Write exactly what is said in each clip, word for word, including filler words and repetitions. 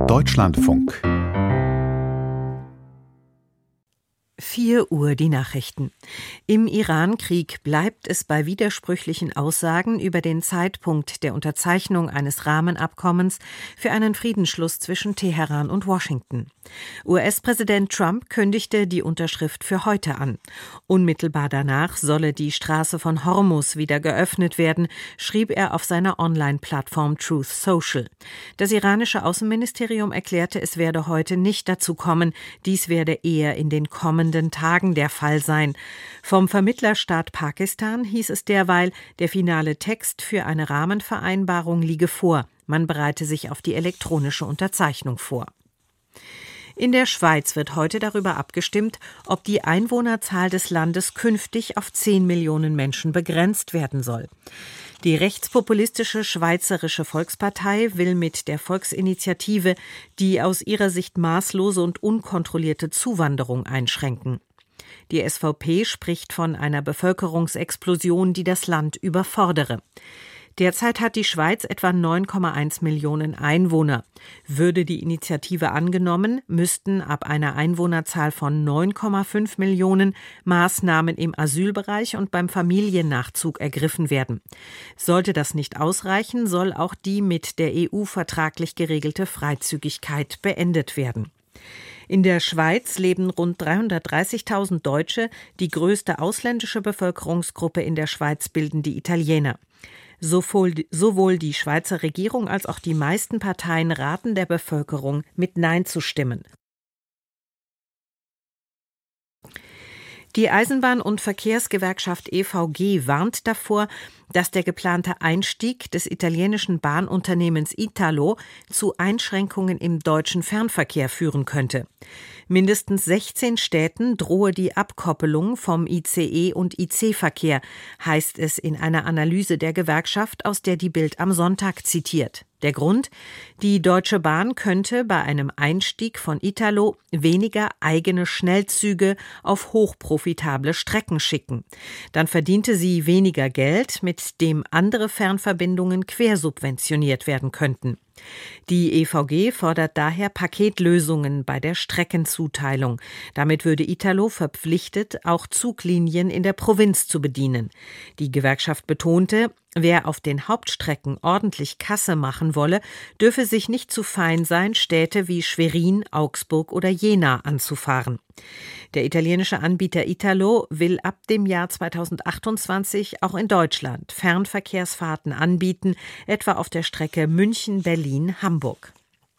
Deutschlandfunk. vier Uhr die Nachrichten. Im Iran-Krieg bleibt es bei widersprüchlichen Aussagen über den Zeitpunkt der Unterzeichnung eines Rahmenabkommens für einen Friedensschluss zwischen Teheran und Washington. U S-Präsident Trump kündigte die Unterschrift für heute an. Unmittelbar danach solle die Straße von Hormuz wieder geöffnet werden, schrieb er auf seiner Online-Plattform Truth Social. Das iranische Außenministerium erklärte, es werde heute nicht dazu kommen, dies werde eher in den kommenden Tagen der Fall sein. Vom Vermittlerstaat Pakistan hieß es derweil, der finale Text für eine Rahmenvereinbarung liege vor. Man bereite sich auf die elektronische Unterzeichnung vor. In der Schweiz wird heute darüber abgestimmt, ob die Einwohnerzahl des Landes künftig auf zehn Millionen Menschen begrenzt werden soll. Die rechtspopulistische Schweizerische Volkspartei will mit der Volksinitiative die aus ihrer Sicht maßlose und unkontrollierte Zuwanderung einschränken. Die S V P spricht von einer Bevölkerungsexplosion, die das Land überfordere. Derzeit hat die Schweiz etwa neun Komma eins Millionen Einwohner. Würde die Initiative angenommen, müssten ab einer Einwohnerzahl von neun Komma fünf Millionen Maßnahmen im Asylbereich und beim Familiennachzug ergriffen werden. Sollte das nicht ausreichen, soll auch die mit der E U vertraglich geregelte Freizügigkeit beendet werden. In der Schweiz leben rund dreihundertdreißigtausend Deutsche. Die größte ausländische Bevölkerungsgruppe in der Schweiz bilden die Italiener. Sowohl die Schweizer Regierung als auch die meisten Parteien raten der Bevölkerung, mit Nein zu stimmen. Die Eisenbahn- und Verkehrsgewerkschaft E V G warnt davor, dass der geplante Einstieg des italienischen Bahnunternehmens Italo zu Einschränkungen im deutschen Fernverkehr führen könnte. Mindestens sechzehn Städten drohe die Abkoppelung vom I C E- und I C-Verkehr, heißt es in einer Analyse der Gewerkschaft, aus der die Bild am Sonntag zitiert. Der Grund? Die Deutsche Bahn könnte bei einem Einstieg von Italo weniger eigene Schnellzüge auf hochprofitable Strecken schicken. Dann verdiente sie weniger Geld, mit dem andere Fernverbindungen quersubventioniert werden könnten. Die E V G fordert daher Paketlösungen bei der Streckenzuteilung. Damit würde Italo verpflichtet, auch Zuglinien in der Provinz zu bedienen. Die Gewerkschaft betonte, wer auf den Hauptstrecken ordentlich Kasse machen wolle, dürfe sich nicht zu fein sein, Städte wie Schwerin, Augsburg oder Jena anzufahren. Der italienische Anbieter Italo will ab dem Jahr zweitausendachtundzwanzig auch in Deutschland Fernverkehrsfahrten anbieten, etwa auf der Strecke München-Berlin-Hamburg.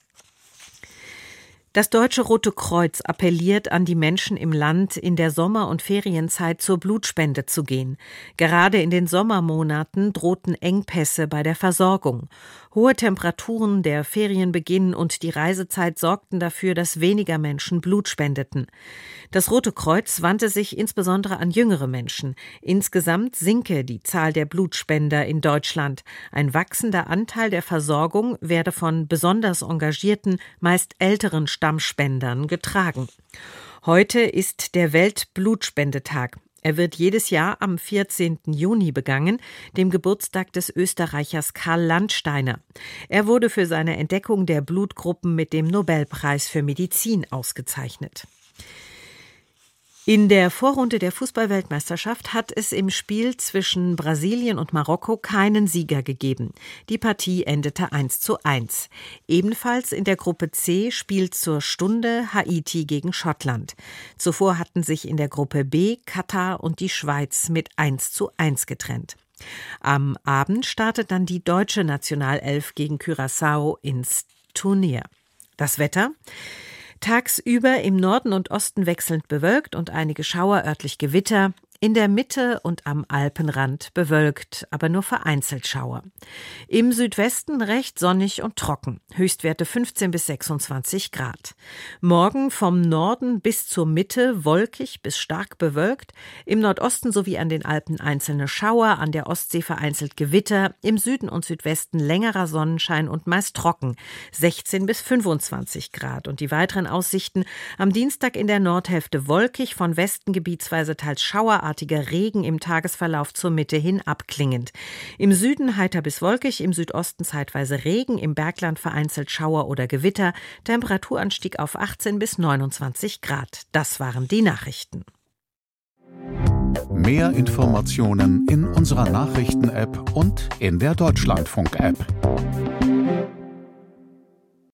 Das Deutsche Rote Kreuz appelliert an die Menschen im Land, in der Sommer- und Ferienzeit zur Blutspende zu gehen. Gerade in den Sommermonaten drohten Engpässe bei der Versorgung. Hohe Temperaturen, der Ferienbeginn und die Reisezeit sorgten dafür, dass weniger Menschen Blut spendeten. Das Rote Kreuz wandte sich insbesondere an jüngere Menschen. Insgesamt sinke die Zahl der Blutspender in Deutschland. Ein wachsender Anteil der Versorgung werde von besonders engagierten, meist älteren Stammspendern getragen. Heute ist der Weltblutspendetag. Er wird jedes Jahr am vierzehnten Juni begangen, dem Geburtstag des Österreichers Karl Landsteiner. Er wurde für seine Entdeckung der Blutgruppen mit dem Nobelpreis für Medizin ausgezeichnet. In der Vorrunde der Fußball-Weltmeisterschaft hat es im Spiel zwischen Brasilien und Marokko keinen Sieger gegeben. Die Partie endete eins zu eins. Ebenfalls in der Gruppe C spielt zur Stunde Haiti gegen Schottland. Zuvor hatten sich in der Gruppe B Katar und die Schweiz mit eins zu eins getrennt. Am Abend startet dann die deutsche Nationalelf gegen Curaçao ins Turnier. Das Wetter? Tagsüber im Norden und Osten wechselnd bewölkt und einige Schauer, örtlich Gewitter. In der Mitte und am Alpenrand bewölkt, aber nur vereinzelt Schauer. Im Südwesten recht sonnig und trocken. Höchstwerte fünfzehn bis sechsundzwanzig Grad. Morgen vom Norden bis zur Mitte wolkig bis stark bewölkt. Im Nordosten sowie an den Alpen einzelne Schauer, an der Ostsee vereinzelt Gewitter. Im Süden und Südwesten längerer Sonnenschein und meist trocken. sechzehn bis fünfundzwanzig Grad. Und die weiteren Aussichten: am Dienstag in der Nordhälfte wolkig, von Westen gebietsweise teils Schauer schauerartiger Regen im Tagesverlauf zur Mitte hin abklingend. Im Süden heiter bis wolkig, im Südosten zeitweise Regen, im Bergland vereinzelt Schauer oder Gewitter, Temperaturanstieg auf achtzehn bis neunundzwanzig Grad. Das waren die Nachrichten. Mehr Informationen in unserer Nachrichten-App und in der Deutschlandfunk-App.